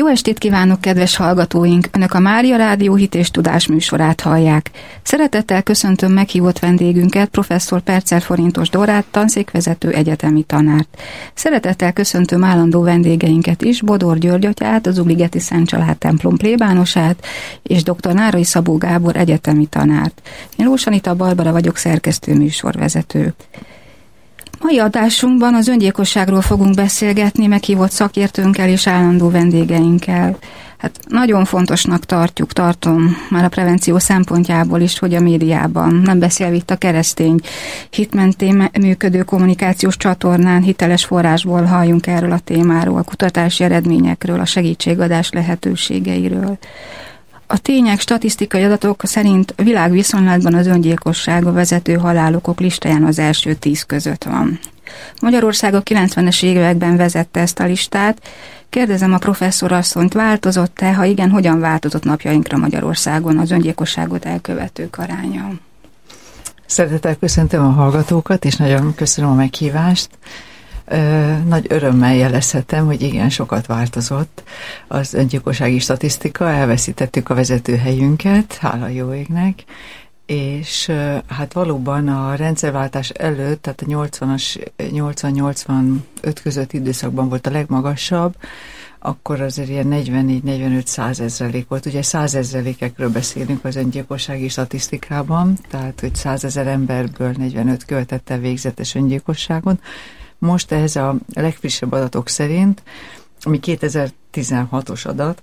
Jó estét kívánok, kedves hallgatóink! Önök a Mária Rádió Hit és Tudás műsorát hallják. Szeretettel köszöntöm meghívott vendégünket, professzor Percer Forintos Dorát, tanszékvezető egyetemi tanárt. Szeretettel köszöntöm állandó vendégeinket is, Bodor György atyát, az Ugligeti Szent Család templom plébánosát, és dr. Nárai Szabó Gábor egyetemi tanárt. Én Lós Anita Barbara vagyok, szerkesztő műsorvezető. Mai adásunkban az öngyilkosságról fogunk beszélgetni meghívott szakértőnkkel és állandó vendégeinkkel. Hát nagyon fontosnak tartom már a prevenció szempontjából is, hogy a médiában, nem beszélve itt a keresztény hitmentén működő kommunikációs csatornán, hiteles forrásból halljunk erről a témáról, a kutatási eredményekről, a segítségadás lehetőségeiről. A tények, statisztikai adatok szerint világviszonylatban az öngyilkosság a vezető halálokok listáján az első 10 között van. Magyarország a 90-es években vezette ezt a listát. Kérdezem a professzorasszonyt, változott-e? Ha igen, hogyan változott napjainkra Magyarországon az öngyilkosságot elkövetők aránya? Szeretettel köszöntöm a hallgatókat, és nagyon köszönöm a meghívást. Nagy örömmel jelezhetem, hogy igen, sokat változott az öngyilkossági statisztika, elveszítettük a vezetőhelyünket, hála jó égnek, és hát valóban a rendszerváltás előtt, tehát a 80-85 közötti időszakban volt a legmagasabb, akkor azért ilyen 44-45-100 volt. Ugye 100 000-ekről beszélünk az öngyilkossági statisztikában, tehát hogy 100 000 emberből 45 követett el végzetes öngyilkosságon. Most ehhez a legfrissebb adatok szerint, ami 2016-os adat,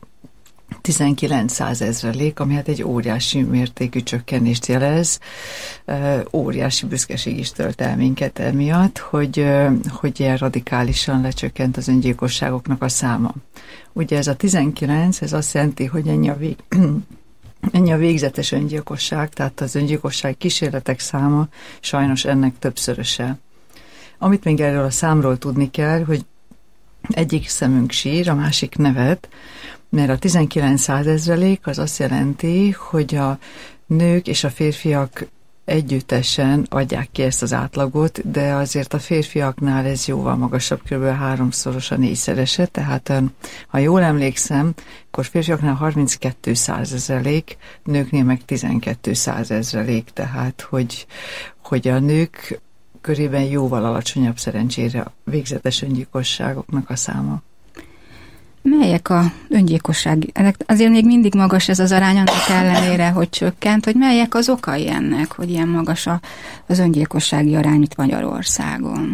19 000, ami hát egy óriási mértékű csökkenést jelez, óriási büszkeség is tölt el minket emiatt, hogy ilyen radikálisan lecsökkent az öngyilkosságoknak a száma. Ugye ez a 19, ez azt jelenti, hogy ennyi a végzetes öngyilkosság, tehát az öngyilkosság kísérletek száma sajnos ennek többszöröse. Amit még erről a számról tudni kell, hogy egyik szemünk sír, a másik nevet, mert a 19 000 az azt jelenti, hogy a nők és a férfiak együttesen adják ki ezt az átlagot, de azért a férfiaknál ez jóval magasabb, kb. 3-szorosa, 4-szerese, tehát ha jól emlékszem, akkor férfiaknál 32 000, nőknél meg 12 000, tehát hogy a nők körében jóval alacsonyabb szerencsére a végzetes öngyilkosságoknak a száma. Melyek a öngyilkosság? Azért még mindig magas ez az arány, annak ellenére, hogy csökkent, hogy melyek az okai ennek, hogy ilyen magas az öngyilkossági arány itt Magyarországon?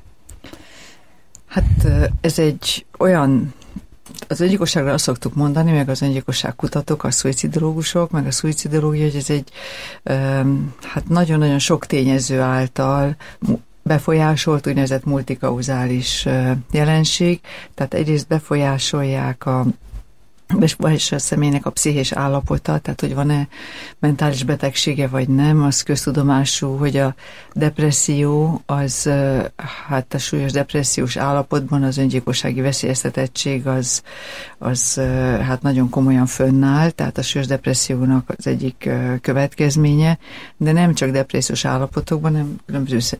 Hát ez egy olyan, az öngyilkosságra azt szoktuk mondani, meg az öngyilkosság kutatók, a szuicidológusok, meg a szuicidológia, hogy ez egy hát nagyon-nagyon sok tényező által befolyásolt, úgynevezett multikauzális jelenség, tehát egyrészt befolyásolják a személynek a pszichés állapota, tehát hogy van-e mentális betegsége vagy nem, az köztudomású, hogy a depresszió, az hát a súlyos depressziós állapotban az öngyilkossági veszélyeztetettség az hát nagyon komolyan fönnáll, tehát a súlyos depressziónak az egyik következménye, de nem csak depressziós állapotokban, hanem különböző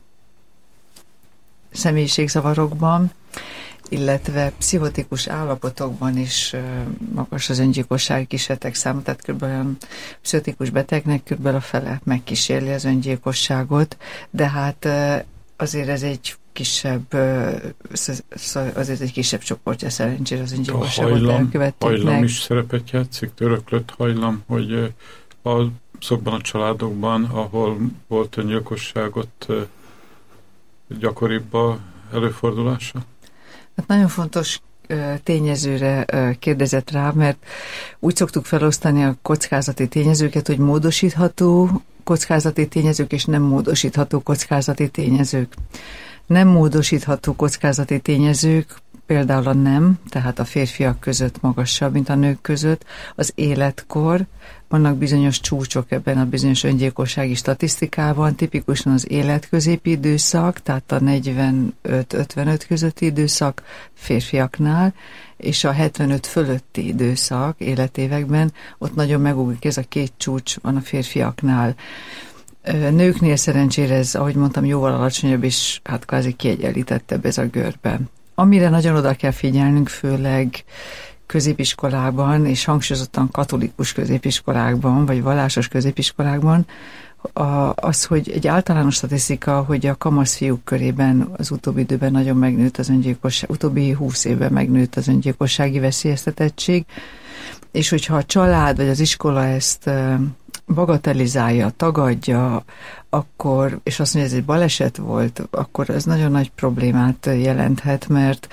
személyiségzavarokban, illetve pszichotikus állapotokban is magas az öngyilkossági kísérletek száma, tehát kb. A pszichotikus betegnek kb. A fele megkísérli az öngyilkosságot, de hát azért ez egy kisebb, azért egy kisebb csoportja szerencsére az öngyilkosságot elkövetőknek. A hajlam is szerepet játszik, öröklött hajlam, hogy azokban a családokban, ahol volt öngyilkosságot, gyakoribb a előfordulása? Hát nagyon fontos tényezőre kérdezett rá, mert úgy szoktuk felosztani a kockázati tényezőket, hogy módosítható kockázati tényezők és nem módosítható kockázati tényezők. Nem módosítható kockázati tényezők például a nem, tehát a férfiak között magasabb, mint a nők között, az életkor, vannak bizonyos csúcsok ebben a bizonyos öngyilkossági statisztikában, tipikusan az életközépi időszak, tehát a 45-55 közötti időszak férfiaknál, és a 75 fölötti időszak életévekben, ott nagyon megugrik ez a két csúcs van a férfiaknál. Nőknél szerencsére ez, ahogy mondtam, jóval alacsonyabb, és hát kvázi kiegyenlítettebb ez a görbe. Amire nagyon oda kell figyelnünk, főleg középiskolákban, és hangsúlyozottan katolikus középiskolákban, vagy vallásos középiskolákban, az, hogy egy általános statisztika, hogy a kamaszfiúk körében az utóbbi időben nagyon megnőtt az öngyilkosság, utóbbi 20 évben megnőtt az öngyilkossági veszélyeztetettség, és hogyha a család vagy az iskola ezt bagatelizálja, tagadja, akkor, és azt mondja, ez egy baleset volt, akkor ez nagyon nagy problémát jelenthet, mert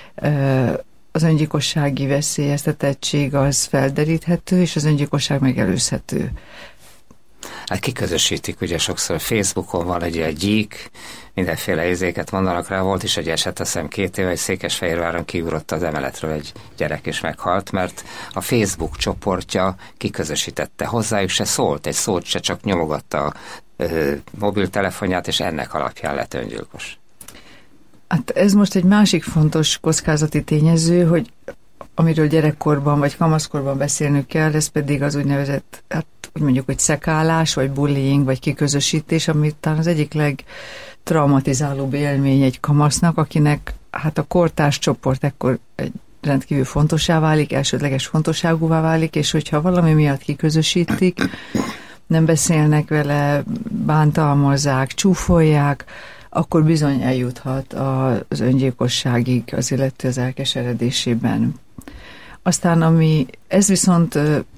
az öngyilkossági veszélyeztetettség az felderíthető, és az öngyilkosság megelőzhető. Hát kiközösítik, ugye sokszor Facebookon van egy ilyen gyík, mindenféle izéket mondanak rá, volt is egy eset, azt hiszem 2 éve, hogy Székesfehérváron kiugrott az emeletről egy gyerek és meghalt, mert a Facebook csoportja kiközösítette, hozzájuk se szólt, egy szót se, csak nyomogatta a mobiltelefonját, és ennek alapján lett öngyilkos. Hát ez most egy másik fontos kockázati tényező, hogy amiről gyerekkorban vagy kamaszkorban beszélnünk kell, ez pedig az úgynevezett, hát úgy mondjuk, hogy szekálás, vagy bullying, vagy kiközösítés, ami talán az egyik legtraumatizálóbb élmény egy kamasznak, akinek hát a kortárs csoport ekkor egy rendkívül fontossá válik, elsődleges fontosságúvá válik, és hogyha valami miatt kiközösítik, nem beszélnek vele, bántalmazzák, csúfolják, akkor bizony eljuthat az öngyilkosságig az illető az elkeseredésében. Aztán ez viszont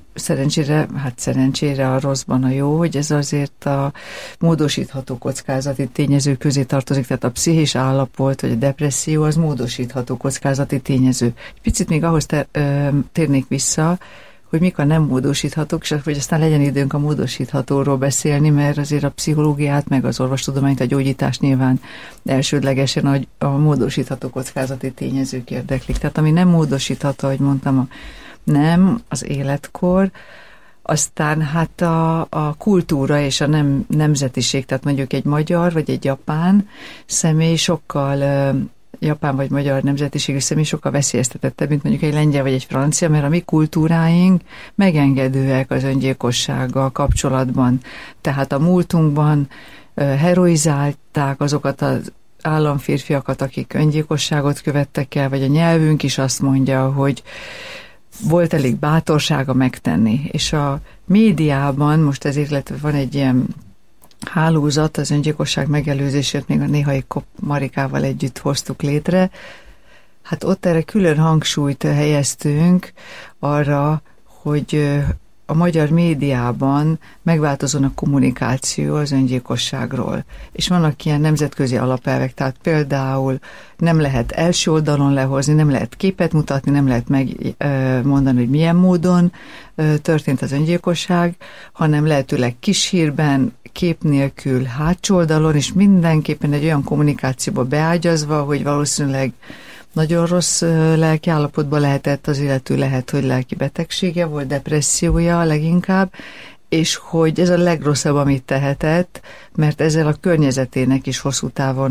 szerencsére a rosszban a jó, hogy ez azért a módosítható kockázati tényező közé tartozik, tehát a pszichés állapot, vagy a depresszió az módosítható kockázati tényező. Egy picit még ahhoz térnék vissza, hogy mik a nem módosíthatók, és hogy aztán legyen időnk a módosíthatóról beszélni, mert azért a pszichológiát, meg az orvostudományt, a gyógyítást nyilván elsődlegesen a módosítható kockázati tényezők érdeklik. Tehát ami nem módosítható, ahogy mondtam, az életkor, aztán hát a kultúra és a nemzetiség, tehát mondjuk egy magyar vagy egy japán személy japán vagy magyar nemzetiségű személy sokkal veszélyeztetettebb, mint mondjuk egy lengyel vagy egy francia, mert a mi kultúráink megengedőek az öngyilkossággal kapcsolatban. Tehát a múltunkban heroizálták azokat az államférfiakat, akik öngyilkosságot követtek el, vagy a nyelvünk is azt mondja, hogy volt elég bátorsága megtenni. És a médiában most ezért illetve van egy ilyen hálózat, az öngyilkosság megelőzését még a Néhai Marikával együtt hoztuk létre. Hát ott erre külön hangsúlyt helyeztünk arra, hogy a magyar médiában megváltozon a kommunikáció az öngyilkosságról. És vannak ilyen nemzetközi alapelvek, tehát például nem lehet első oldalon lehozni, nem lehet képet mutatni, nem lehet megmondani, hogy milyen módon történt az öngyilkosság, hanem lehetőleg kis hírben, kép nélkül, hátsó oldalon, és mindenképpen egy olyan kommunikációba beágyazva, hogy valószínűleg nagyon rossz lelki állapotban lehetett az illető, lehet, hogy lelki betegsége volt, depressziója leginkább, és hogy ez a legrosszabb, amit tehetett, mert ezzel a környezetének is hosszú távon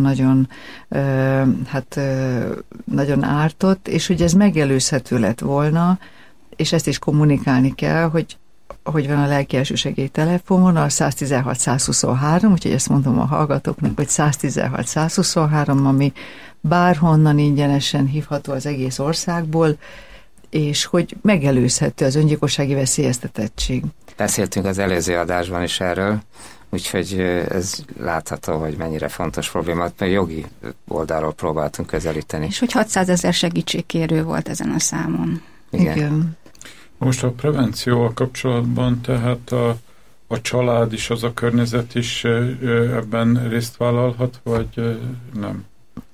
nagyon ártott, és hogy ez megelőzhető lett volna, és ezt is kommunikálni kell, hogy van a lelki elsősegély telefonon, a 116-123, úgyhogy ezt mondom a hallgatóknak, hogy 116-123, ami bárhonnan ingyenesen hívható az egész országból, és hogy megelőzhető az öngyilkossági veszélyeztetettség. Beszéltünk az előző adásban is erről, úgyhogy ez látható, hogy mennyire fontos problémát, mert jogi oldalról próbáltunk közelíteni. És hogy 600 000 segítségkérő volt ezen a számon. Igen. Most a prevencióval kapcsolatban, tehát a család is, az a környezet is ebben részt vállalhat, vagy nem?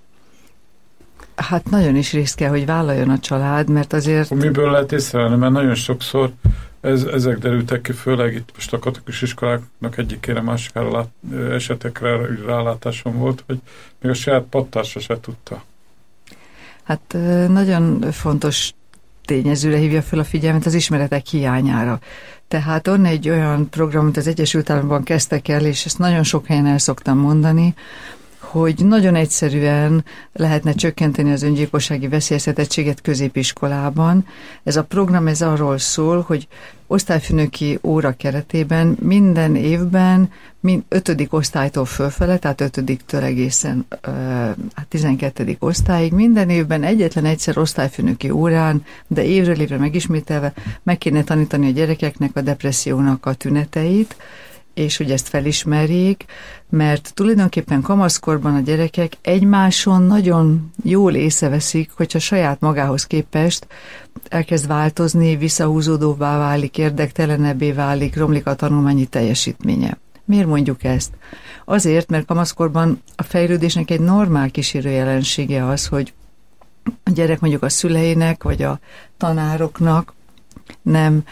Hát nagyon is részt kell, hogy vállaljon a család, mert azért... Miből lehet észrevenni? Mert nagyon sokszor ezek derültek ki, főleg itt most a katolikus iskoláknak egyikére, másikára esetekre rálátásom volt, hogy még a saját pattársa se tudta. Hát nagyon fontos tényezőre hívja fel a figyelmet, az ismeretek hiányára. Tehát onnan egy olyan program, amit az Egyesült Államokban kezdtek el, és ezt nagyon sok helyen el szoktam mondani, hogy nagyon egyszerűen lehetne csökkenteni az öngyilkossági veszélyeztetettséget középiskolában. Ez a program ez arról szól, hogy osztályfőnöki óra keretében minden évben 5. osztálytól fölfele, tehát 5-től egészen 12. osztályig minden évben egyetlen egyszer osztályfőnöki órán, de évről évre megismételve meg kéne tanítani a gyerekeknek a depressziónak a tüneteit, és hogy ezt felismerjék, mert tulajdonképpen kamaszkorban a gyerekek egymáson nagyon jól észreveszik, hogyha saját magához képest elkezd változni, visszahúzódóvá válik, érdektelenebbé válik, romlik a tanulmányi teljesítménye. Miért mondjuk ezt? Azért, mert kamaszkorban a fejlődésnek egy normál kísérő jelensége az, hogy a gyerek mondjuk a szüleinek, vagy a tanároknak nem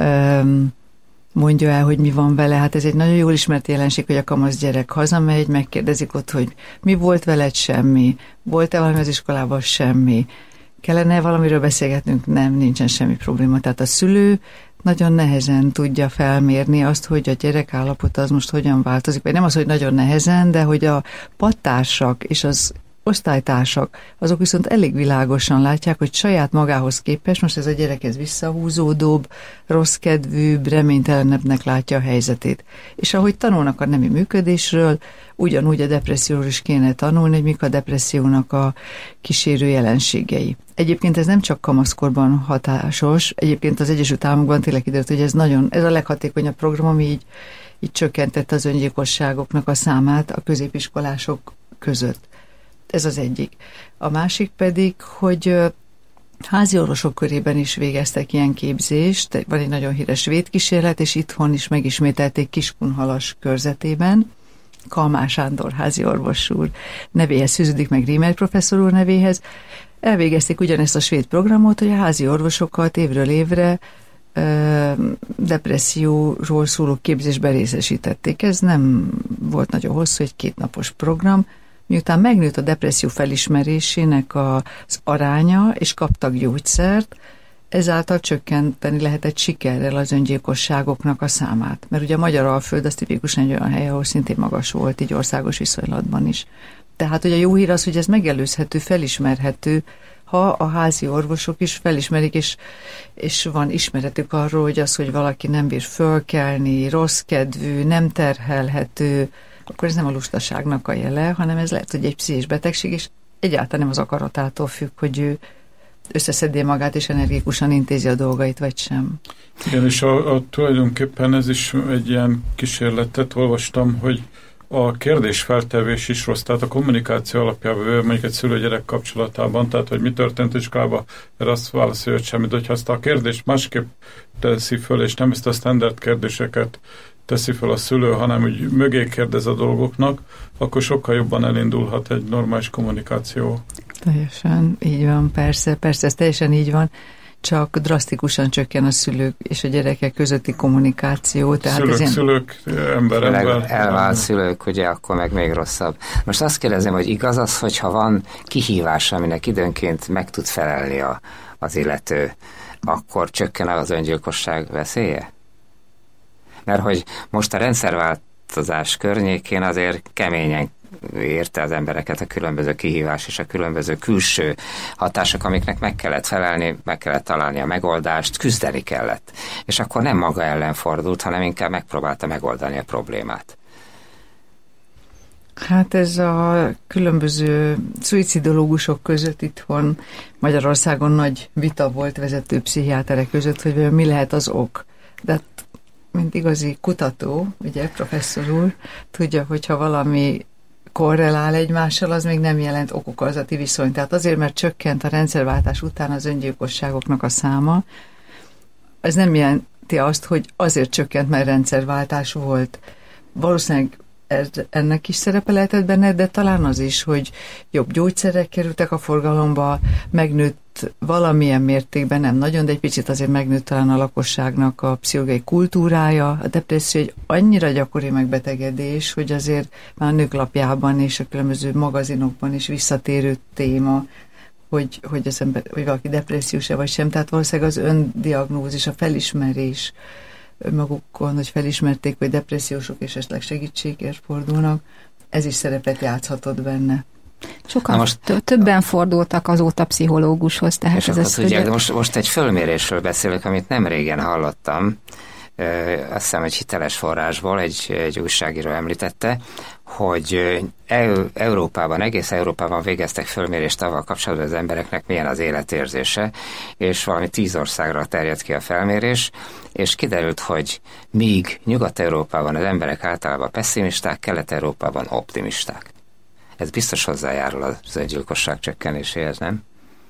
mondja el, hogy mi van vele. Hát ez egy nagyon jól ismert jelenség, hogy a kamasz gyerek hazamegy, megkérdezik ott, hogy mi volt veled, semmi. Volt-e valami az iskolában? Semmi. Kellene valamiről beszélgetnünk? Nem, nincsen semmi probléma. Tehát a szülő nagyon nehezen tudja felmérni azt, hogy a gyerek állapota az most hogyan változik. Vagy nem az, hogy nagyon nehezen, de hogy a padtársak és az osztálytársak, azok viszont elég világosan látják, hogy saját magához képest most ez a gyerek ez visszahúzódóbb, rosszkedvűbb, reménytelenebbnek látja a helyzetét. És ahogy tanulnak a nemi működésről, ugyanúgy a depresszióról is kéne tanulni, hogy mik a depressziónak a kísérő jelenségei. Egyébként ez nem csak kamaszkorban hatásos, egyébként az Egyesült Államokban tényleg kiderült, hogy ez a leghatékonyabb program, ami így csökkentette az öngyilkosságoknak a számát a középiskolások között. Ez az egyik. A másik pedig, hogy házi orvosok körében is végeztek ilyen képzést. Van egy nagyon híres svéd kísérlet, és itthon is megismételték Kiskunhalas körzetében. Kalmár Sándor házi orvos úr nevéhez fűződik, meg Rímer professzor úr nevéhez. Elvégezték ugyanezt a svéd programot, hogy a házi orvosokat évről évre depresszióról szóló képzésben részesítették. Ez nem volt nagyon hosszú, egy 2 napos program. Miután megnőtt a depresszió felismerésének az aránya, és kaptak gyógyszert, ezáltal csökkenteni lehetett sikerrel az öngyilkosságoknak a számát. Mert ugye a Magyar-Alföld az tipikusan egy olyan hely, ahol szintén magas volt, így országos viszonylatban is. Tehát, hogy a jó hír az, hogy ez megelőzhető, felismerhető, ha a házi orvosok is felismerik, és van ismeretük arról, hogy az, hogy valaki nem bír fölkelni, rossz kedvű, nem terhelhető, akkor ez nem a lustaságnak a jele, hanem ez lehet, hogy egy pszichés betegség, és egyáltalán nem az akaratától függ, hogy ő összeszedje magát, és energikusan intézi a dolgait, vagy sem. Igen, és tulajdonképpen ez is egy ilyen kísérletet olvastam, hogy a kérdésfeltevés is rossz, tehát a kommunikáció alapjában, mondjuk egy szülő-gyerek kapcsolatában, tehát hogy mi történt iskolában, erre azt válaszolja, hogy semmit, hogyha azt a kérdést másképp teszi föl, és nem ezt a standard kérdéseket teszi fel a szülő, hanem úgy mögé kérdez a dolgoknak, akkor sokkal jobban elindulhat egy normális kommunikáció. Teljesen így van, persze, ez teljesen így van, csak drasztikusan csökken a szülők és a gyerekek közötti kommunikáció. Tehát szülők, ember. Elvált szülők, ugye, akkor meg még rosszabb. Most azt kérdezem, hogy igaz az, hogyha van kihívás, aminek időnként meg tud felelni az illető, akkor csökken az öngyilkosság veszélye? Mert hogy most a rendszerváltozás környékén azért keményen érte az embereket a különböző kihívás és a különböző külső hatások, amiknek meg kellett felelni, meg kellett találni a megoldást, küzdeni kellett. És akkor nem maga ellen fordult, hanem inkább megpróbálta megoldani a problémát. Hát ez a különböző szuicidológusok között itthon Magyarországon nagy vita volt vezető pszichiáterek között, hogy mi lehet az ok. De mint igazi kutató, ugye, professzor úr, tudja, hogyha valami korrelál egymással, az még nem jelent ok-okozati viszonyt. Tehát azért, mert csökkent a rendszerváltás után az öngyilkosságoknak a száma, ez nem jelenti azt, hogy azért csökkent, mert rendszerváltás volt. Valószínűleg ennek is szerepe lehetett benne, de talán az is, hogy jobb gyógyszerek kerültek a forgalomba, megnőtt valamilyen mértékben, nem nagyon, de egy picit azért megnőtt talán a lakosságnak a pszichológiai kultúrája. A depresszió egy annyira gyakori megbetegedés, hogy azért már a Nők Lapjában és a különböző magazinokban is visszatérő téma, hogy valaki depressziós-e vagy sem. Tehát valószínűleg az öndiagnózis, a felismerés magukon, hogy felismerték, hogy depressziósok és esetleg segítségért fordulnak, ez is szerepet játszhatott benne. Sokan többen fordultak azóta pszichológushoz, tehát ez tudják, de most egy fölmérésről beszélek, amit nem régen hallottam, azt hiszem, egy hiteles forrásból egy újságíró említette, hogy Európában, egész Európában végeztek fölmérést avval kapcsolatban, az embereknek milyen az életérzése, és valami 10 országra terjedt ki a felmérés, és kiderült, hogy míg Nyugat-Európában az emberek általában pessimisták, Kelet-Európában optimisták. Ez biztos hozzájárul az öngyilkosság csökkenéséhez, nem?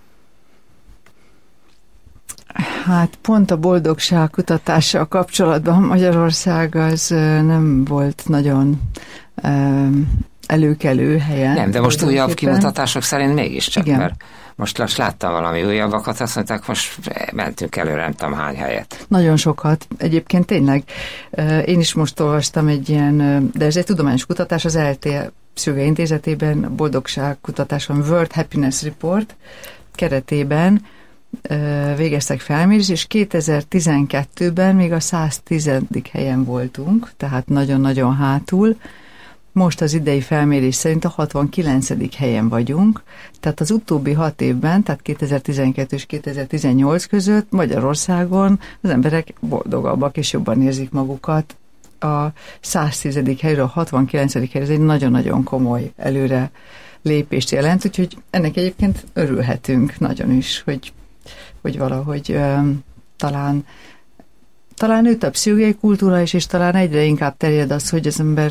Hát pont a boldogság kutatással kapcsolatban Magyarország az nem volt nagyon előkelő helyen. Nem, de most újabb kimutatások szerint mégiscsak, igen. Mert most láttam valami újabbakat, azt mondták, most mentünk előre, nem tudom hány helyet. Nagyon sokat. Egyébként tényleg, én is most olvastam egy ilyen, de ez egy tudományos kutatás, az ELTE Pszichológiai Intézetében a boldogságkutatáson World Happiness Report keretében végeztek felmérést, és 2012-ben még a 110. helyen voltunk, tehát nagyon-nagyon hátul. Most az idei felmérés szerint a 69. helyen vagyunk, tehát az utóbbi 6 évben, tehát 2012 és 2018 között Magyarországon az emberek boldogabbak és jobban érzik magukat. A 110. helyről a 69. helyre, ez egy nagyon-nagyon komoly előre lépést jelent, úgyhogy ennek egyébként örülhetünk nagyon is, hogy valahogy talán nőtt a pszichológiai kultúra is, és talán egyre inkább terjed az, hogy az ember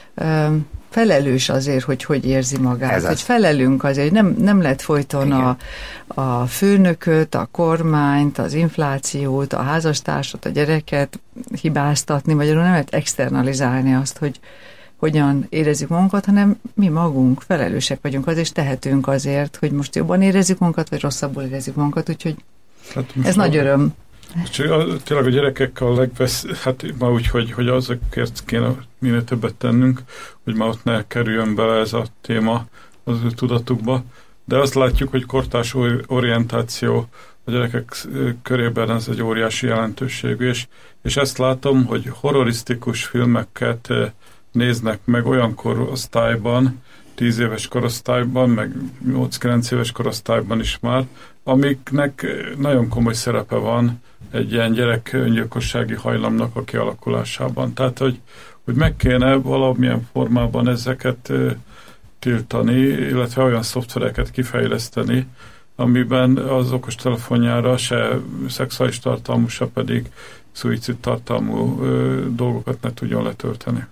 felelős azért, hogy érzi magát, hogy felelünk azért, hogy nem lehet folyton a főnököt, a kormányt, az inflációt, a házastársat, a gyereket hibáztatni, magyarul nem lehet externalizálni azt, hogy hogyan érezzük magunkat, hanem mi magunk felelősek vagyunk azért, és tehetünk azért, hogy most jobban érezzük magunkat, vagy rosszabbul érezzük magunkat, úgyhogy ez nagy öröm. Tényleg a gyerekekkel hát ma úgy, hogy azokért kéne minél többet tennünk, hogy ma ott ne kerüljön bele ez a téma az ő tudatukba, de azt látjuk, hogy kortárs orientáció a gyerekek körében ez egy óriási jelentőségű, és ezt látom, hogy horrorisztikus filmeket néznek meg olyan korosztályban, 10 éves korosztályban, meg 8-9 éves korosztályban is már, amiknek nagyon komoly szerepe van egy ilyen gyerek öngyilkossági hajlamnak a kialakulásában. Tehát, hogy meg kéne valamilyen formában ezeket tiltani, illetve olyan szoftvereket kifejleszteni, amiben az okostelefonjára se szexuális tartalmú, se pedig szuicid tartalmú dolgokat ne tudjon letölteni.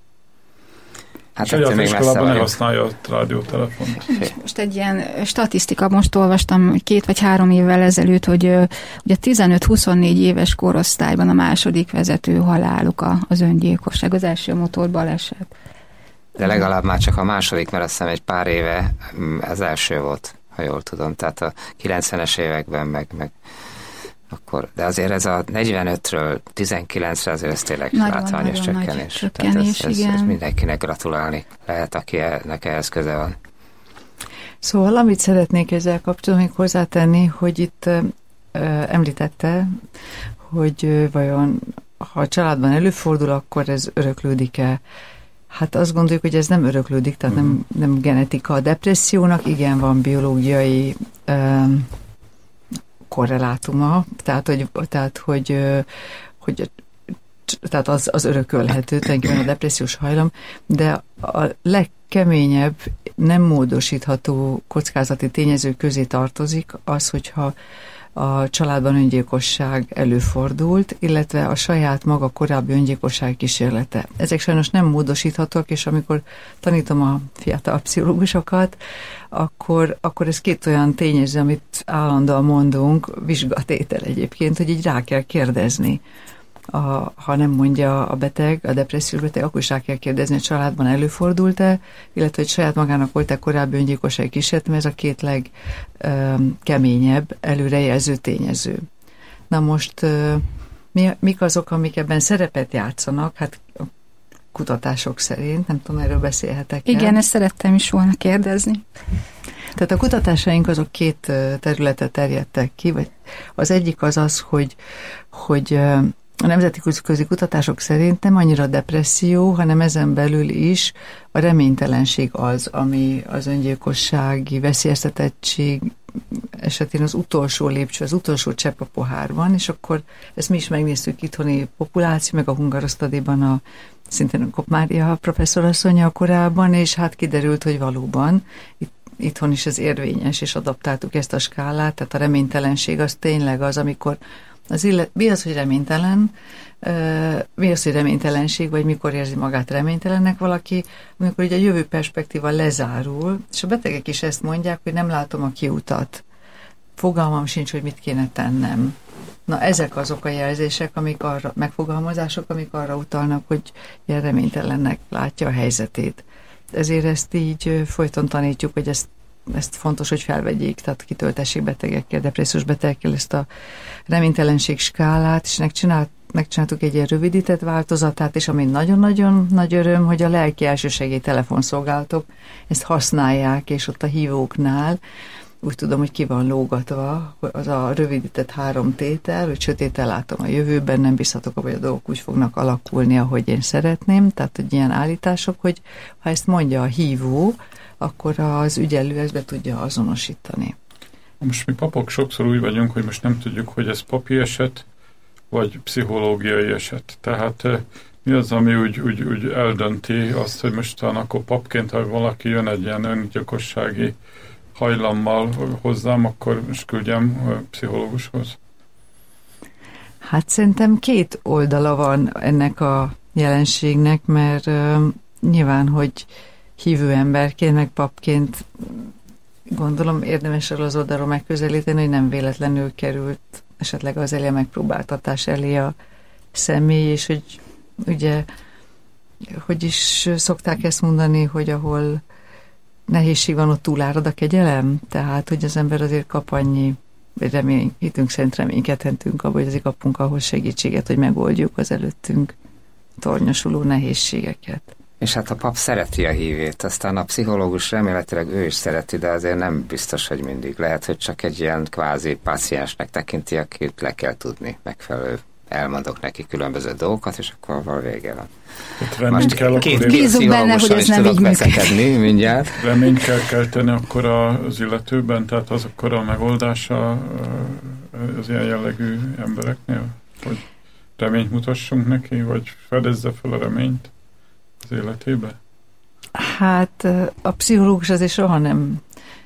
Hát és az iskolában ne használja a rádiótelefont. Most egy ilyen statisztika, most olvastam 2 vagy 3 évvel ezelőtt, hogy ugye 15-24 éves korosztályban a második vezető haláluk az öngyilkosság, az első motorbaleset. De legalább már csak a második, mert azt hiszem egy pár éve az első volt, ha jól tudom. Tehát a 90-es években meg akkor, de azért ez a 45-ről 19-re azért ez tényleg látványos csökkenés. Ez mindenkinek gratulálni lehet, akinek ehhez köze van. Szóval, amit szeretnék ezzel kapcsolatban még hozzátenni, hogy itt említette, hogy vajon ha a családban előfordul, akkor ez öröklődik-e? Hát azt gondoljuk, hogy ez nem öröklődik, tehát nem genetika. A depressziónak igen van biológiai korrelátuma, tehát az örökölhető, tulajdonképpen a depressziós hajlam, de a legkeményebb, nem módosítható kockázati tényező közé tartozik az, hogyha a családban öngyilkosság előfordult, illetve a saját maga korábbi öngyilkosság kísérlete. Ezek sajnos nem módosíthatók, és amikor tanítom a fiatal pszichológusokat, akkor ez 2 olyan tényező, amit állandóan mondunk, vizsgatétel egyébként, hogy így rá kell kérdezni. Ha nem mondja a beteg, a depressziós beteg, akkor is rá kell kérdezni, hogy családban előfordult-e, illetve hogy saját magának volt-e korábbi öngyilkossági kísérlet, mert ez a 2 legkeményebb előrejelző tényező. Na most mik azok, amik ebben szerepet játszanak? Hát a kutatások szerint, nem tudom, erről beszélhetek el. Igen, ezt szerettem is volna kérdezni. Tehát a kutatásaink azok 2 területet terjedtek ki, vagy az egyik az, hogy a nemzetközi kutatások szerint nem annyira a depresszió, hanem ezen belül is a reménytelenség az, ami az öngyilkossági veszélyeztetettség esetén az utolsó lépcső, az utolsó csepp a pohárban, és akkor ezt mi is megnéztük itthoni populáció, meg a Hungarosztadiban szintén a Kopp Mária professzorasszonya korábban, és hát kiderült, hogy valóban itthon is ez érvényes, és adaptáltuk ezt a skálát, tehát a reménytelenség az tényleg az, amikor mi az, hogy reménytelen, mi az, hogy reménytelenség, vagy mikor érzi magát reménytelennek valaki, amikor ugye a jövő perspektíva lezárul, és a betegek is ezt mondják, hogy nem látom a kiutat. Fogalmam sincs, hogy mit kéne tennem. Na, ezek azok a jelzések, megfogalmazások, amik arra utalnak, hogy ilyen reménytelennek látja a helyzetét. Ezért ezt így folyton tanítjuk, hogy ezt fontos, hogy felvegyék, tehát kitöltessék betegekkel, depressziós betegekkel ezt a reménytelenség skálát, és megcsináltuk egy ilyen rövidített változatát, és ami nagyon-nagyon nagy öröm, hogy a lelki elsősegély telefonszolgálatok ezt használják, és ott a hívóknál úgy tudom, hogy ki van lógatva, az a rövidített 3 tétel, hogy sötéten látom a jövőben, nem bízhatok abban, hogy a dolgok úgy fognak alakulni, ahogy én szeretném, tehát hogy ilyen állítások, hogy ha ezt mondja a hívó, akkor az ügyelő ezt be tudja azonosítani. Most mi papok sokszor úgy vagyunk, hogy most nem tudjuk, hogy ez papi eset, vagy pszichológiai eset. Tehát mi az, ami úgy eldönti azt, hogy most akkor papként, ha valaki jön egy ilyen öngyilkossági hajlammal hozzám, akkor most küldjem pszichológushoz? Hát szerintem 2 oldala van ennek a jelenségnek, mert nyilván, hogy hívő emberként, meg papként gondolom érdemes el az oldalról megközelíteni, hogy nem véletlenül került esetleg az elé megpróbáltatás elé a személy, és hogy ugye, hogy is szokták ezt mondani, hogy ahol nehézség van, ott túlárad a kegyelem, tehát, hogy az ember azért kap annyi hitünk szerint reménykedhetünk abban, hogy azért kapunk ahhoz segítséget, hogy megoldjuk az előttünk tornyosuló nehézségeket. És hát a pap szereti a hívét, aztán a pszichológus reméletileg ő is szereti, de azért nem biztos, hogy mindig. Lehet, hogy csak egy ilyen kvázi páciensnek tekinti, akit le kell tudni, megfelelő. Elmondok neki különböző dolgokat, és akkor val vége van. Most két benne, hogy ez nem így veszekedni mindjárt. Reményt kell kelteni akkor az illetőben, tehát az akkor a megoldása az ilyen jellegű embereknél, hogy reményt mutassunk neki, vagy fedezze fel a reményt az életébe? Hát a pszichológus azért soha nem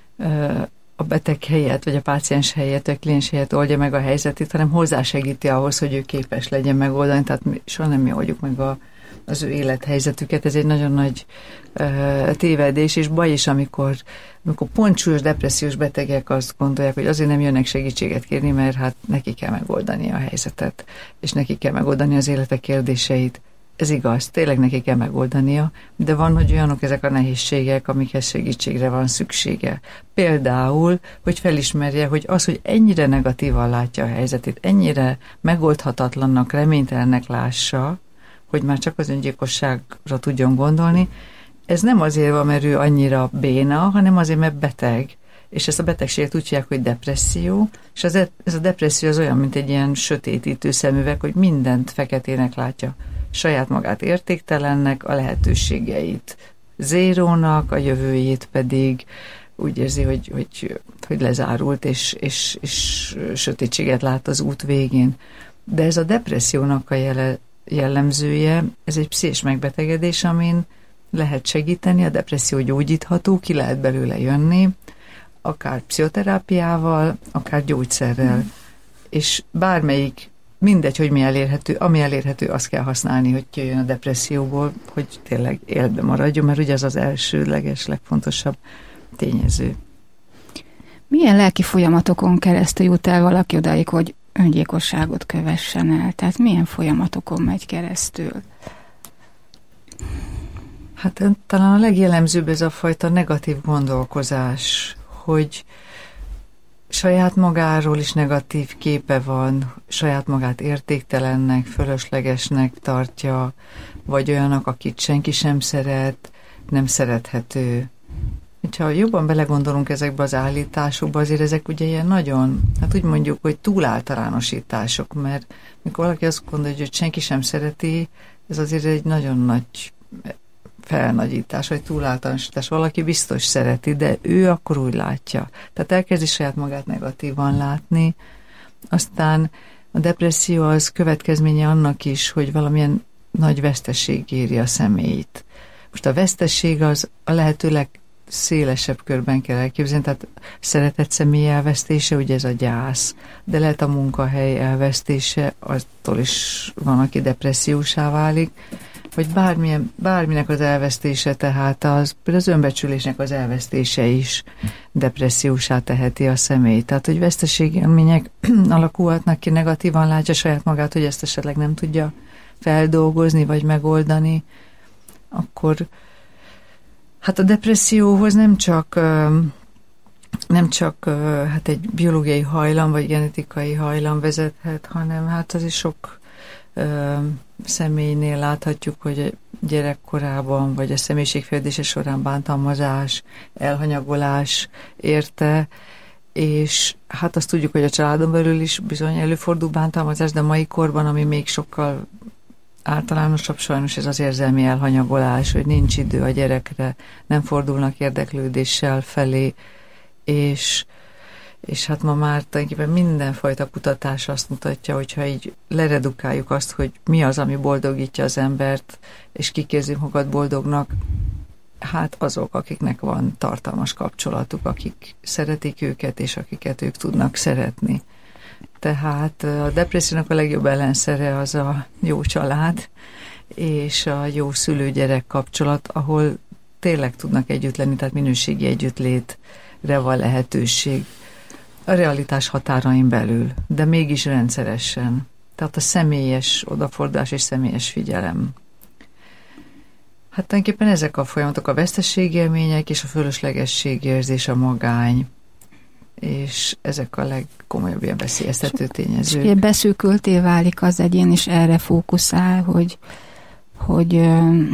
a beteg helyett, vagy a páciens helyett, vagy a kliens helyett oldja meg a helyzetét, hanem hozzásegíti ahhoz, hogy ő képes legyen megoldani, tehát soha nem mi oldjuk meg az ő élethelyzetüket. Ez egy nagyon nagy tévedés, és baj is, amikor pont súlyos depressziós betegek azt gondolják, hogy azért nem jönnek segítséget kérni, mert hát neki kell megoldani a helyzetet, és neki kell megoldani az élete kérdéseit. Ez igaz, tényleg neki kell megoldania, de van, hogy olyanok ezek a nehézségek, amikhez segítségre van szüksége. Például, hogy felismerje, hogy az, hogy ennyire negatívan látja a helyzetét, ennyire megoldhatatlannak, reménytelennek lássa, hogy már csak az öngyilkosságra tudjon gondolni, ez nem azért van, mert ő annyira béna, hanem azért, mert beteg. És ezt a betegséget úgy hívják, hogy depresszió, és ez a depresszió az olyan, mint egy ilyen sötétítő szemüveg, hogy mindent feketének látja. Saját magát értéktelennek, a lehetőségeit zérónak, a jövőjét pedig úgy érzi, hogy lezárult, és sötétséget lát az út végén. De ez a depressziónak a jellemzője, ez egy pszichés megbetegedés, amin lehet segíteni, a depresszió gyógyítható, ki lehet belőle jönni, akár pszichoterápiával, akár gyógyszerrel. És bármelyik, mindegy, hogy mi elérhető, ami elérhető, azt kell használni, hogy kijöjjön a depresszióból, hogy tényleg életbe maradjon, mert ugye az az elsődleges, legfontosabb tényező. Milyen lelki folyamatokon keresztül jut el valaki odáig, hogy öngyilkosságot kövessen el? Tehát milyen folyamatokon megy keresztül? Hát talán a legjellemzőbb ez a fajta negatív gondolkozás, hogy saját magáról is negatív képe van, saját magát értéktelennek, fölöslegesnek tartja, vagy olyanok, akit senki sem szeret, nem szerethető, hogyha jobban belegondolunk ezekbe az állításokba, azért ezek ugye ilyen nagyon, hát úgy mondjuk, hogy túláltalánosítások, mert mikor valaki azt gondolja, hogy senki sem szereti, ez azért egy nagyon nagy felnagyítás, vagy túláltalánosítás. Valaki biztos szereti, de ő akkor úgy látja. Tehát elkezdi saját magát negatívan látni. Aztán a depresszió az következménye annak is, hogy valamilyen nagy veszteség éri a személyt. Most a veszteség az a lehető legszélesebb körben kell elképzelni, tehát szeretett személy elvesztése, ugye ez a gyász, de lehet a munkahely elvesztése, attól is van, aki depressziósá válik, vagy bárminek az elvesztése, tehát például az önbecsülésnek az elvesztése is depressziósá teheti a személyt. Tehát, hogy veszteségélmények alakulhatnak ki, negatívan látja saját magát, hogy ezt esetleg nem tudja feldolgozni, vagy megoldani, akkor hát a depresszióhoz nem csak hát egy biológiai hajlam, vagy genetikai hajlam vezethet, hanem hát az is sok személynél láthatjuk, hogy gyerekkorában, vagy a személyiségfejlődése során bántalmazás, elhanyagolás érte, és hát azt tudjuk, hogy a családon belül is bizony előfordul bántalmazás, de mai korban, ami még sokkal általánosabb, sajnos ez az érzelmi elhanyagolás, hogy nincs idő a gyerekre, nem fordulnak érdeklődéssel felé, és hát ma már tulajdonképpen mindenfajta kutatás azt mutatja, hogyha így leredukáljuk azt, hogy mi az, ami boldogítja az embert, és kikérzik magukat boldognak, hát azok, akiknek van tartalmas kapcsolatuk, akik szeretik őket, és akiket ők tudnak szeretni. Tehát a depressziónak a legjobb ellenszere az a jó család, és a jó szülő-gyerek kapcsolat, ahol tényleg tudnak együtt lenni, tehát minőségi együttlétre van lehetőség. A realitás határain belül, de mégis rendszeresen. Tehát a személyes odafordulás és személyes figyelem. Hát tulajdonképpen ezek a folyamatok, a veszteségélmények és a fölöslegességérzés, a magány, és ezek a legkomolyabb ilyen veszélyeztető tényezők. És beszűkülté válik az egyén, és erre fókuszál, hogy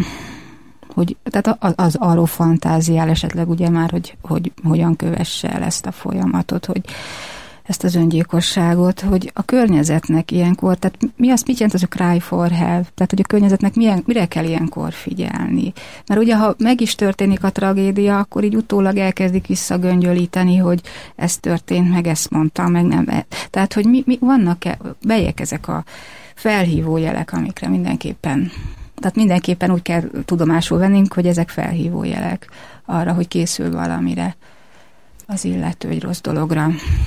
tehát az arról fantáziál esetleg ugye már, hogy hogyan kövesse el ezt a folyamatot, hogy ezt az öngyilkosságot, hogy a környezetnek ilyenkor, tehát mit jelent az a cry for help? Tehát, hogy a környezetnek mire kell ilyenkor figyelni? Mert ugye, ha meg is történik a tragédia, akkor így utólag elkezdik visszagöngyölíteni, hogy ez történt, meg ezt mondtam, meg nem. Tehát, hogy mi vannak-e, melyek ezek a felhívó jelek, amikre mindenképpen úgy kell tudomásul vennünk, hogy ezek felhívó jelek arra, hogy készül valamire az illető, egy rossz dologra.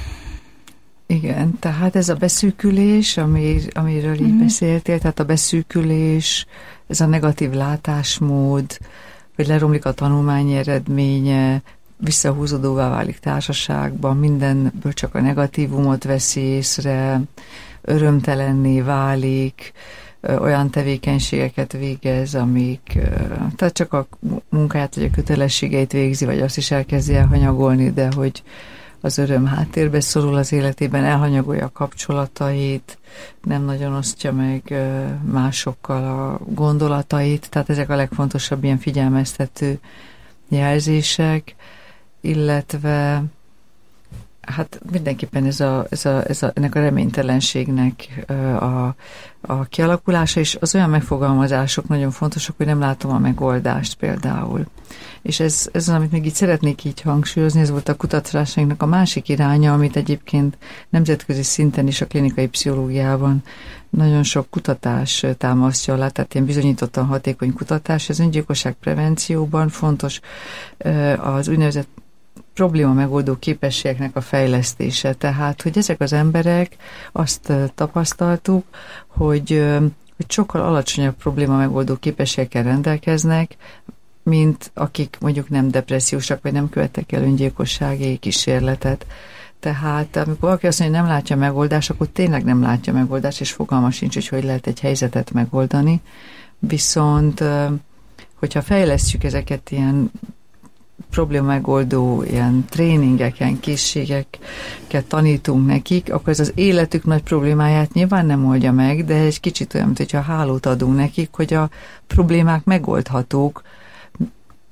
Igen, tehát ez a beszűkülés, amiről így beszéltél, tehát a beszűkülés, ez a negatív látásmód, hogy leromlik a tanulmányi eredménye, visszahúzódóvá válik társaságban, mindenből csak a negatívumot veszi észre, örömtelenné válik, olyan tevékenységeket végez, tehát csak a munkáját vagy a kötelességeit végzi, vagy azt is elkezdi elhanyagolni, de hogy az öröm háttérbe szorul az életében, elhanyagolja a kapcsolatait, nem nagyon osztja meg másokkal a gondolatait, tehát ezek a legfontosabb ilyen figyelmeztető jelzések, illetve hát mindenképpen ennek a reménytelenségnek a kialakulása, és az olyan megfogalmazások nagyon fontosak, hogy nem látom a megoldást például. És ez az, amit még így szeretnék így hangsúlyozni, ez volt a kutatásainknak a másik iránya, amit egyébként nemzetközi szinten is a klinikai pszichológiában nagyon sok kutatás támasztja alá, tehát ilyen bizonyítottan hatékony kutatás. Az öngyilkosság prevencióban fontos az úgynevezett probléma megoldó képességeknek a fejlesztése. Tehát, hogy ezek az emberek azt tapasztaltuk, hogy sokkal alacsonyabb probléma megoldó képességekkel rendelkeznek, mint akik mondjuk nem depressziósak, vagy nem követtek el öngyilkossági kísérletet. Tehát amikor valaki azt mondja, hogy nem látja megoldást, akkor tényleg nem látja megoldást, és fogalma sincs, hogy lehet egy helyzetet megoldani. Viszont, hogyha fejlesztjük ezeket ilyen problémamegoldó ilyen tréningeken, készségeket tanítunk nekik, akkor ez az életük nagy problémáját nyilván nem oldja meg, de egy kicsit olyan, mint hogyha hálót adunk nekik, hogy a problémák megoldhatók,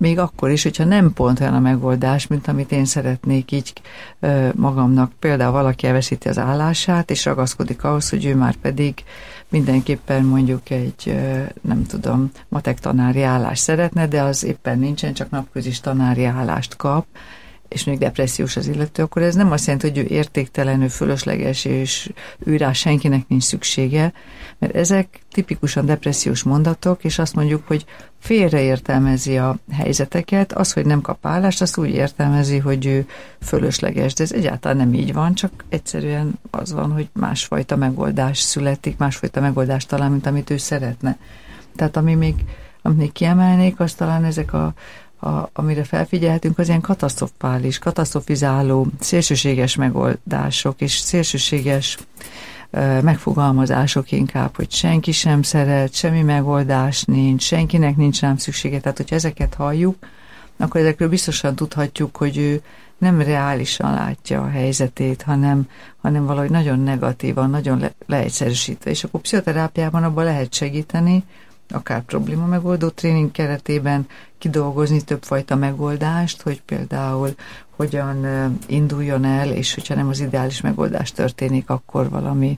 még akkor is, hogyha nem pont olyan a megoldás, mint amit én szeretnék így magamnak. Például valaki elveszíti az állását, és ragaszkodik ahhoz, hogy ő már pedig mindenképpen mondjuk egy, nem tudom, matek tanári állást szeretne, de az éppen nincsen, csak napközis tanári állást kap, és még depressziós az illető, akkor ez nem azt jelenti, hogy ő értéktelen, ő fölösleges, és ő rá senkinek nincs szüksége, mert ezek tipikusan depressziós mondatok, és azt mondjuk, hogy félreértelmezi a helyzeteket, az, hogy nem kap állást, azt úgy értelmezi, hogy ő fölösleges, de ez egyáltalán nem így van, csak egyszerűen az van, hogy másfajta megoldás születik, másfajta megoldást talán, mint amit ő szeretne. Tehát amit még kiemelnék, az talán ezek amire felfigyelhetünk, az ilyen katasztrofizáló, szélsőséges megoldások, és szélsőséges megfogalmazások inkább, hogy senki sem szeret, semmi megoldás nincs, senkinek nincs rám szüksége. Tehát, hogyha ezeket halljuk, akkor ezekről biztosan tudhatjuk, hogy ő nem reálisan látja a helyzetét, hanem valahogy nagyon negatívan, nagyon leegyszerűsítve. És akkor pszichoterápiában abban lehet segíteni, akár probléma megoldó tréning keretében kidolgozni többfajta megoldást, hogy például hogyan induljon el, és hogyha nem az ideális megoldás történik, akkor valami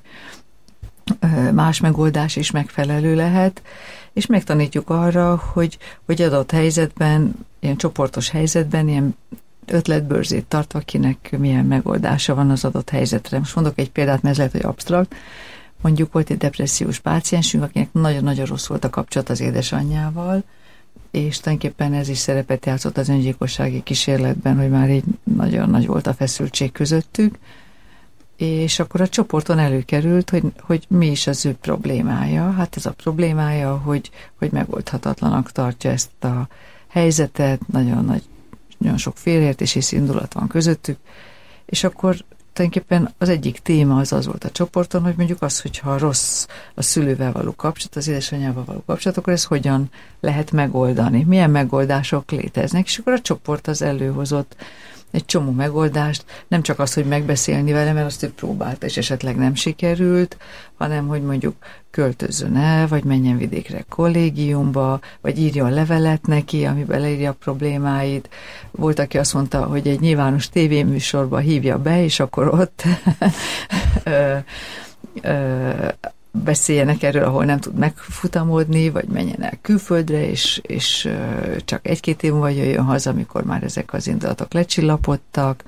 más megoldás is megfelelő lehet, és megtanítjuk arra, hogy adott helyzetben, ilyen csoportos helyzetben, ilyen ötletbörzét tartva, kinek milyen megoldása van az adott helyzetre. Most mondok egy példát, mert ez lehet, hogy absztrakt. Mondjuk volt egy depressziós páciensünk, akinek nagyon-nagyon rossz volt a kapcsolat az édesanyjával, és tulajdonképpen ez is szerepet játszott az öngyilkossági kísérletben, hogy már így nagyon nagy volt a feszültség közöttük, és akkor a csoporton előkerült, hogy mi is az ő problémája. Hát ez a problémája, hogy megoldhatatlanak tartja ezt a helyzetet, nagyon sok félreértés és indulat van közöttük, és akkor tulajdonképpen az egyik téma az volt a csoporton, hogy mondjuk az, hogyha rossz a szülővel való kapcsolat, az édesanyjával való kapcsolat, akkor ezt hogyan lehet megoldani, milyen megoldások léteznek, és akkor a csoport az előhozott egy csomó megoldást, nem csak az, hogy megbeszélni vele, mert azt ő próbálta, és esetleg nem sikerült, hanem, hogy mondjuk költözzön el, vagy menjen vidékre kollégiumba, vagy írjon levelet neki, amiben leírja a problémáit. Volt, aki azt mondta, hogy egy nyilvános tévéműsorba hívja be, és akkor ott beszéljenek erről, ahol nem tud megfutamodni, vagy menjen el külföldre, és csak 1-2 év múlva jöjjön haza, amikor már ezek az indulatok lecsillapodtak.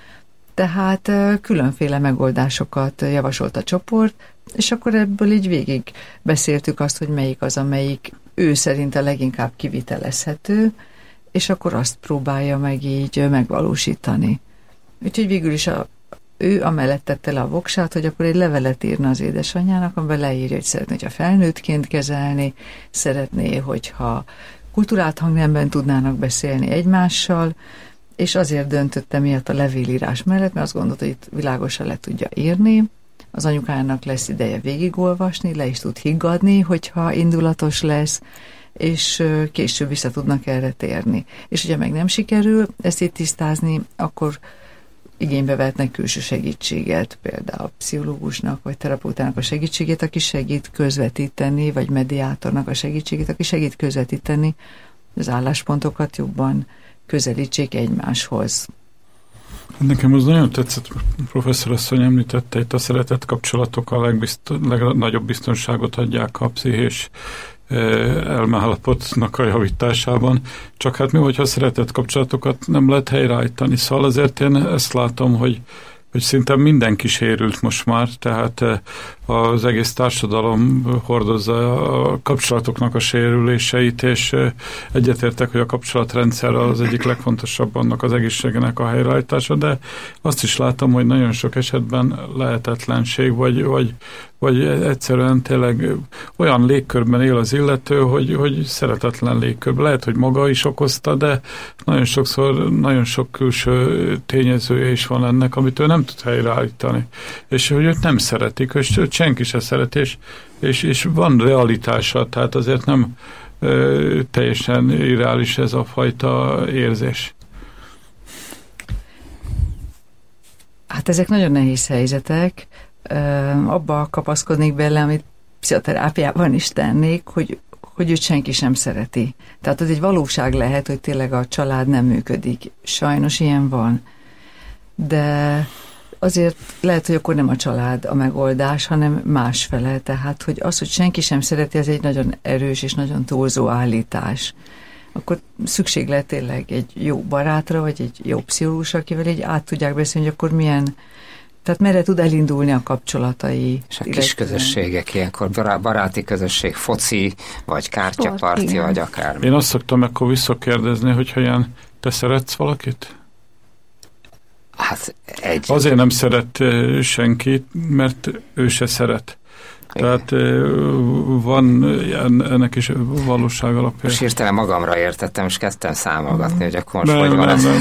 Tehát különféle megoldásokat javasolt a csoport, és akkor ebből így végig beszéltük azt, hogy melyik az, amelyik ő szerint a leginkább kivitelezhető, és akkor azt próbálja meg így megvalósítani. Úgyhogy végül is ő amellett tette le a voksát, hogy akkor egy levelet írna az édesanyjának, amiben leírja, hogy szeretné, hogyha felnőttként kezelni, szeretné, hogyha kulturált hangnemben tudnának beszélni egymással, és azért döntötte miatt a levélírás mellett, mert azt gondolta, hogy itt világosan le tudja írni, az anyukának lesz ideje végigolvasni, le is tud higgadni, hogyha indulatos lesz, és később vissza tudnak erre térni. És ugye meg nem sikerül ezt itt tisztázni, akkor igénybe vehetnek külső segítséget, például pszichológusnak, vagy terapeutának a segítségét, aki segít közvetíteni, vagy mediátornak a segítségét, aki segít közvetíteni, az álláspontokat jobban közelítsék egymáshoz. Nekem az nagyon tetszett, professzor asszony említette, itt a szeretett kapcsolatok a legnagyobb biztonságot adják a pszichés elmeállapotnak a javításában, csak hát mi, hogyha szeretett kapcsolatokat nem lehet helyreállítani, szóval azért én ezt látom, hogy szinte mindenki sérült most már, tehát az egész társadalom hordozza a kapcsolatoknak a sérüléseit, és egyetértek, hogy a kapcsolatrendszer az egyik legfontosabb annak az egészségnek a helyreállítása, de azt is látom, hogy nagyon sok esetben lehetetlenség, vagy egyszerűen tényleg olyan légkörben él az illető, hogy szeretetlen légkörben. Lehet, hogy maga is okozta, de nagyon sokszor nagyon sok külső tényezője is van ennek, amit ő nem tud helyreállítani. És hogy őt nem szeretik, és őt senki se szeret, és van realitása, tehát azért nem teljesen irreális ez a fajta érzés. Hát ezek nagyon nehéz helyzetek. Abba kapaszkodnék bele, amit pszichoterápiában is tennék, hogy őt senki sem szereti. Tehát az egy valóság lehet, hogy tényleg a család nem működik. Sajnos ilyen van. De azért lehet, hogy akkor nem a család a megoldás, hanem másfele. Tehát, hogy az, hogy senki sem szereti, ez egy nagyon erős és nagyon túlzó állítás. Akkor szükség lehet tényleg egy jó barátra, vagy egy jó pszichológusra, akivel így át tudják beszélni, hogy akkor milyen, tehát merre tud elindulni a kapcsolatai. És a kis közösségek ilyenkor, baráti közösség, foci, vagy kártyaparti, vagy akármi. Én azt szoktam akkor visszakérdezni, hogyha ilyen, te szeretsz valakit? Hát azért nem szeret senkit, mert ő se szeret. Tehát van ennek is valóság alapja. Most hirtelen magamra értettem, és kezdtem számolgatni, hogy akkor most hogy van ez.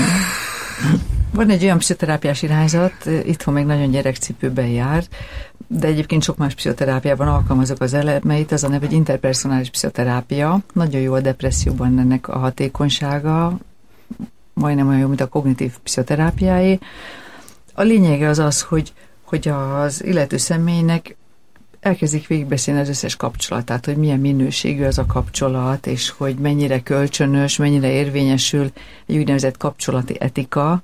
Van egy olyan pszichoterápiás irányzat, itthon még nagyon gyerekcipőben jár, de egyébként sok más pszichoterápiában alkalmazok az elemeit, az a neve, hogy interpersonális pszichoterápia. Nagyon jó a depresszióban ennek a hatékonysága, majdnem olyan jó, mint a kognitív pszichoterápiáé. A lényege az az, hogy az illető személynek elkezdik végigbeszélni az összes kapcsolatát, hogy milyen minőségű az a kapcsolat, és hogy mennyire kölcsönös, mennyire érvényesül egy úgynevezett kapcsolati etika,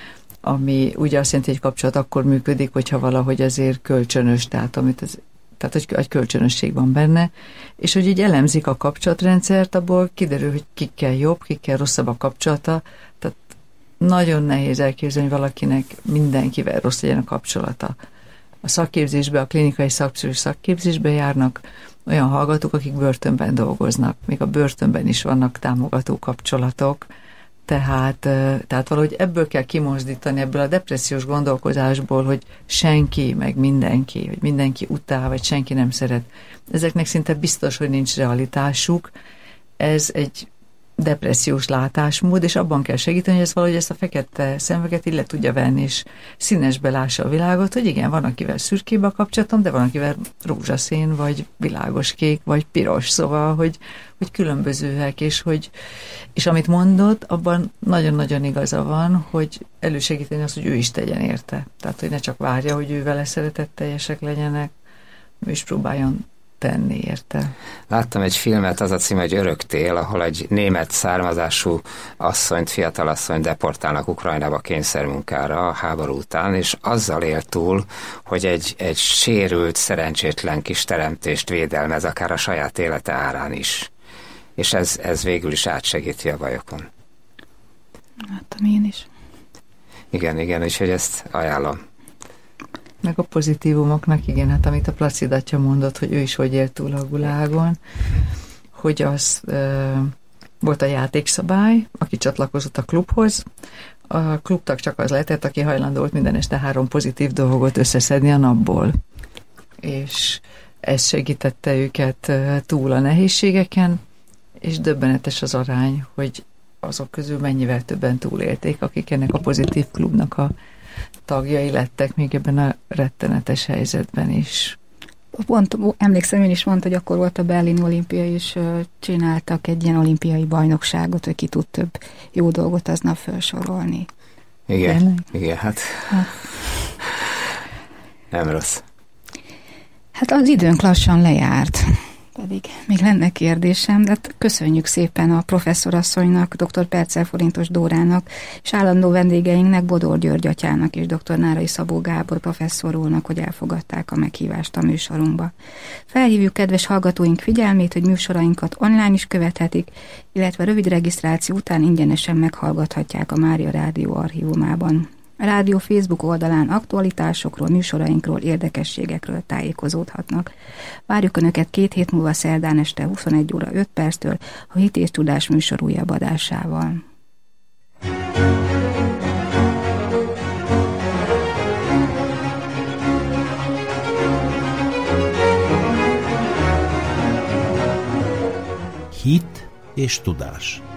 ami ugye azt jelenti, hogy egy kapcsolat akkor működik, hogyha valahogy azért kölcsönös, tehát hogy egy kölcsönösség van benne, és hogy így elemzik a kapcsolatrendszert, abból kiderül, hogy kikkel jobb, kikkel rosszabb a kapcsolata, tehát nagyon nehéz elképzelni, hogy valakinek mindenkivel rossz legyen a kapcsolata. A szakképzésbe, a klinikai szakpszichológiai szakképzésbe járnak olyan hallgatók, akik börtönben dolgoznak. Még a börtönben is vannak támogató kapcsolatok, tehát valahogy ebből kell kimozdítani, ebből a depressziós gondolkozásból, hogy senki, meg mindenki, hogy mindenki utál, vagy senki nem szeret. Ezeknek szinte biztos, hogy nincs realitásuk. Ez egy depressziós látásmód, és abban kell segíteni, hogy ez valahogy ezt a fekete szemüveget így le tudja venni, és színesbe lássa a világot, hogy igen, van akivel szürkébb a kapcsolatom, de van akivel rózsaszín, vagy világoskék, vagy piros, szóval, hogy különbözőek, és amit mondott, abban nagyon-nagyon igaza van, hogy elősegíteni azt, hogy ő is tegyen érte. Tehát, hogy ne csak várja, hogy ő vele szeretetteljesek legyenek, ő is próbáljon tenni érte. Láttam egy filmet, az a cím, hogy Öröktél, ahol egy német származású fiatalasszonyt deportálnak Ukrajnába kényszermunkára a háború után, és azzal él túl, hogy egy sérült, szerencsétlen kis teremtést védelmez, akár a saját élete árán is. És ez végül is átsegíti a bajokon. Láttam én is. Igen, úgyhogy ezt ajánlom. Meg a pozitívumoknak, igen, hát amit a Placid atya mondott, hogy ő is hogy élt túl a gulágon, hogy az volt a játékszabály, aki csatlakozott a klubhoz. A klubtag csak az lehetett, aki hajlandó volt minden este 3 pozitív dolgot összeszedni a napból. És ez segítette őket túl a nehézségeken, és döbbenetes az arány, hogy azok közül mennyivel többen túlélték, akik ennek a pozitív klubnak a tagjai lettek még ebben a rettenetes helyzetben is. Emlékszem, én is mondta, hogy akkor volt a Berlin olimpia, és csináltak egy ilyen olimpiai bajnokságot, hogy ki tud több jó dolgot aznap felsorolni. Igen, hát nem rossz. Hát az időnk lassan lejárt. Pedig még lenne kérdésem, de köszönjük szépen a professzorasszonynak, dr. Perccel Forintos Dórának, és állandó vendégeinknek, Bodor György atyának és dr. Nárai Szabó Gábor professzor úrnak, hogy elfogadták a meghívást a műsorunkba. Felhívjuk kedves hallgatóink figyelmét, hogy műsorainkat online is követhetik, illetve rövid regisztráció után ingyenesen meghallgathatják a Mária Rádió archívumában. A rádió Facebook oldalán aktualitásokról, műsorainkról, érdekességekről tájékozódhatnak. Várjuk Önöket 2 hét múlva szerdán este 21 óra 5 perctől a Hit és Tudás műsor újabb adásával. Hit és tudás.